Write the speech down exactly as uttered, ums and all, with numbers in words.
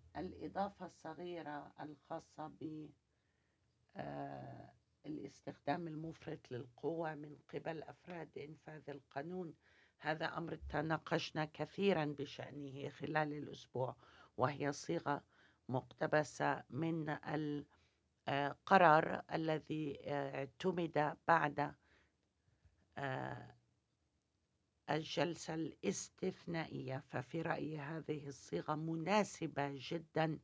الإضافة الصغيرة الخاصة بالاستخدام المفرط للقوة من قبل أفراد إنفاذ القانون، هذا أمر تناقشنا كثيرا بشأنه خلال الأسبوع، وهي صيغة مقتبسة من القرار الذي اعتمد بعد الجلسة الاستثنائية. ففي رأيي هذه الصيغة مناسبة جدا